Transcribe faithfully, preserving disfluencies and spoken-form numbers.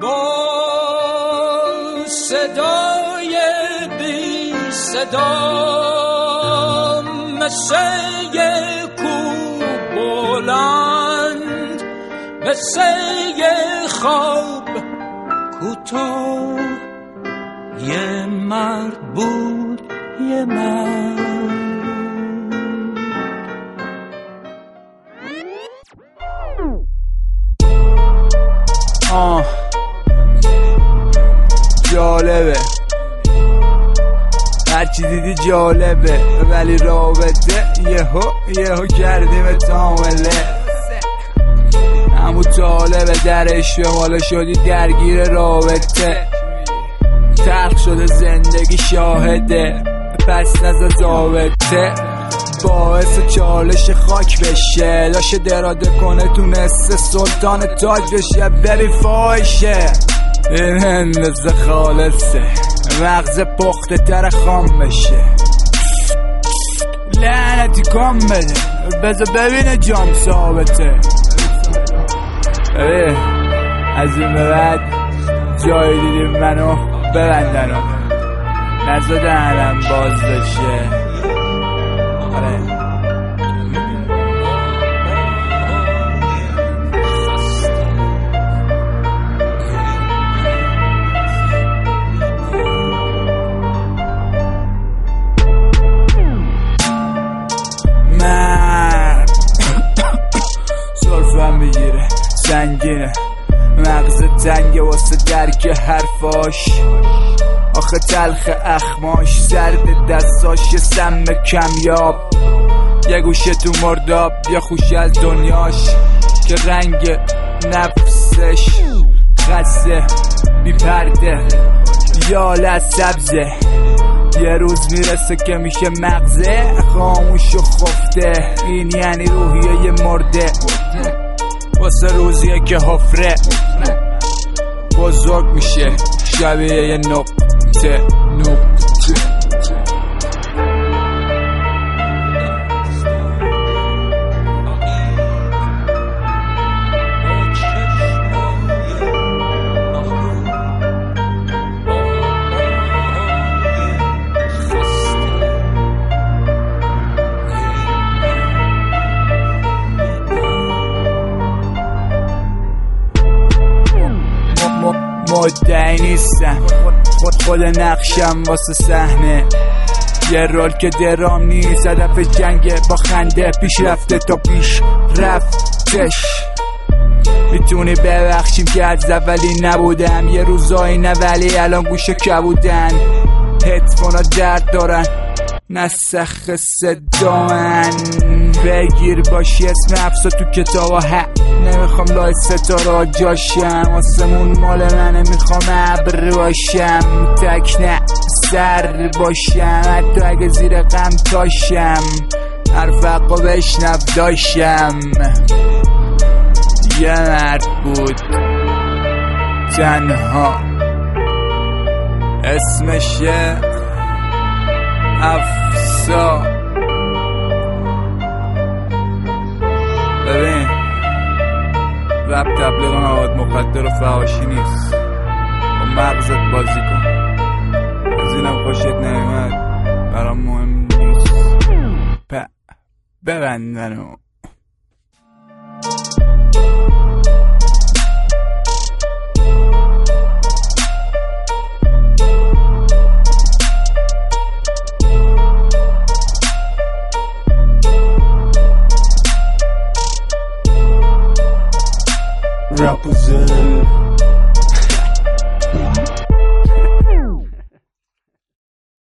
با صدای بی صدا مثل یه کوه بلند، مثل یه خواب کوتاه، یه مرد بود یه مرد. آه جالبه، هرچی دیدی جالبه، ولی رابطه یهو یهو کردیم تامله. همون طالبه درش به مالا شدی درگیر رابطه، تلخ شده زندگی شاهده، پس نزا زابطه باعث چالش خاک بشه، داشته دراده کنه تونسته سلطان تاج بشه. ببین فایشه این اندازه خالصه، مغز پخته تر خام بشه، لعنتی کام بده بذار ببینه جام ثابته. ببین از این به بعد جای دیدیم منو ببندنو، نزا دهنم باز بشه. آره من سلفم بگیره سنگینه، مغز تنگه واسه درک حرفاش، آخه تلخ اخماش، سرد دستاش، یه سم کمیاب، یه گوشه تو مرداب، یه خوشه از دنیاش که رنگ نفسش خسته بی پرده، یاله سبزه، یه روز میرسه که میشه مغزه خاموش و خفته. این یعنی روحیه یه مرده واسه روزیه که حفره بزرگ میشه، شبیه یه نقطه نقطه. مدعی نیستم، خود خود نقشم واسه صحنه، یه رول که درام نیست، هدف جنگ با خنده پیش رفته تا پیش رفتش. میتونی ببخشیم که از اولی نبودم، یه روزایی نه ولی الان گوشه کبودن، هدفونا درد دارن نسخ صدا من. بگیر باشی اسم افسا تو کتابا، ها نمیخوام لای ستارا جاشم، آسمون مال منه میخوام ابر باشم، تکنه سر باشم، حتی اگه زیر غم تاشم، حرفقو بشنف داشم. یه مرد بود تنها، اسمشه افسا. ببین رب تبلیغ مواد مخدر و فحاشی نیست، با مغزت بازی کن، از اینم خوشت نمیمد برام مهم نیست. ب... ببندنو represent